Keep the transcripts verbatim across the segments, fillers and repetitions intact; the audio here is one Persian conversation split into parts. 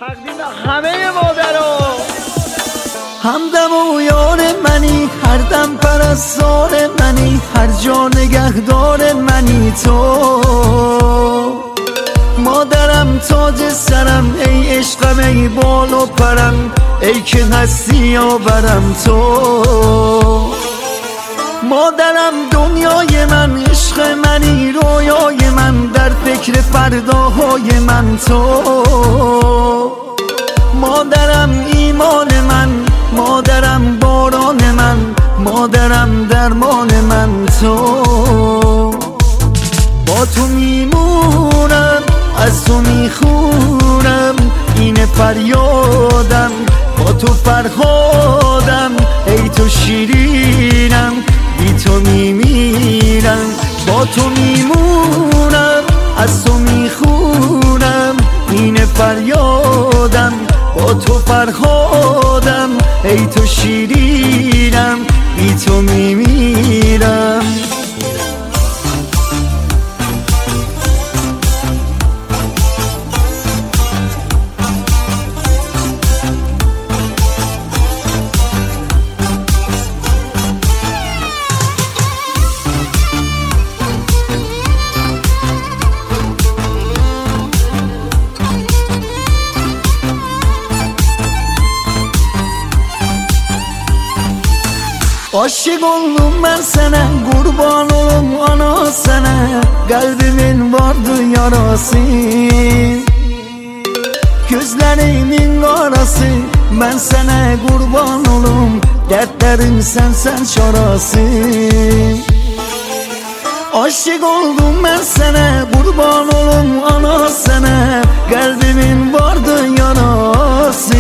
تقدیم همه مادرها. همدم و یار منی، هر دم پرستار منی، هر جا نگهدار منی تو. مادرم تاج سرم، ای عشقم ای بال و پرم، ای که هستی آورم تو. مادرم دنیای من، عشق منی رویای من، در فکر فرداهای من تو. مادرم ایمان من، مادرم باران من، مادرم درمان من تو. با تو میمونم، از تو میخونم، این فریادم، با تو فرهادم، ای تو شیرینم، بی تو میمیرم. با تو میمونم، از تو میخونم، این فریادم، با تو فرهادم، ای تو شیرینم، بی تو میمیرم. Aşık oldum ben sana, kurban olum ana sana, kalbimin vardı yarası. Gözlerimin karası, ben sana kurban olum, dertlerim sensen çarası. Aşık oldum ben sana, kurban olum ana sana, kalbimin vardı yarası.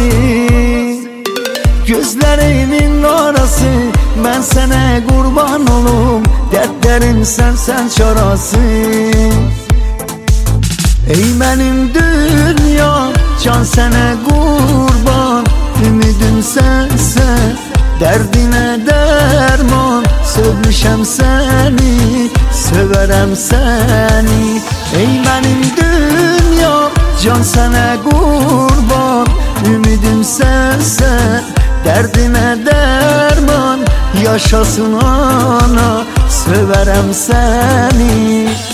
Gözlerimin karası, ben sana kurban olum, dertlerim sensen çarası. Ey benim dünya, can sana kurban, ümidim sensen, derdine derman. Sevmişem seni, severem seni. Ey benim dünya, can sana kurban, ümidim sensen, derdime derman. Yaşasın ana, severem seni.